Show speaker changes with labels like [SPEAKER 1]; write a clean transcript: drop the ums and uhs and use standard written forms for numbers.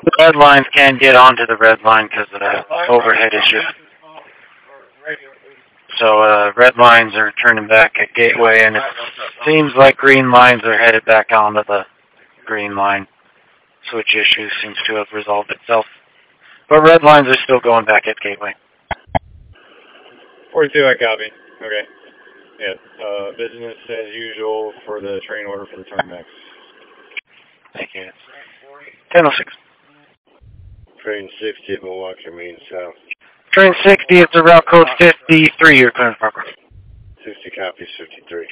[SPEAKER 1] The red lines can't get onto the red line because of the overhead issue. So red lines are turning back at Gateway, and it seems like green lines are headed back onto the green line. Switch issue seems to have resolved itself. But red lines are still going back at Gateway.
[SPEAKER 2] 42, I copy. Okay. Yeah, business as usual for the train order for the turnbacks.
[SPEAKER 1] Thank you. 1006.
[SPEAKER 3] Train 60 at Milwaukee, Main South.
[SPEAKER 1] Train 60 is the route code 53, your current proper.
[SPEAKER 3] 60 copies, 53.